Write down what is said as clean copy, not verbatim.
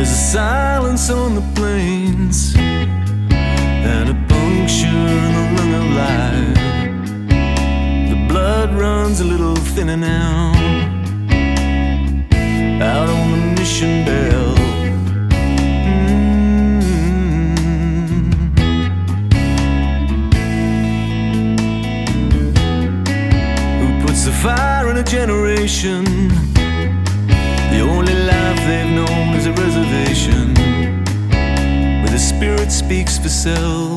There's a silence on the plains and a puncture in the lung of life. The blood runs a little thinner now out on the mission belt. Who puts the fire in a generation? The only life they've known is a reservation where the spirit speaks for self.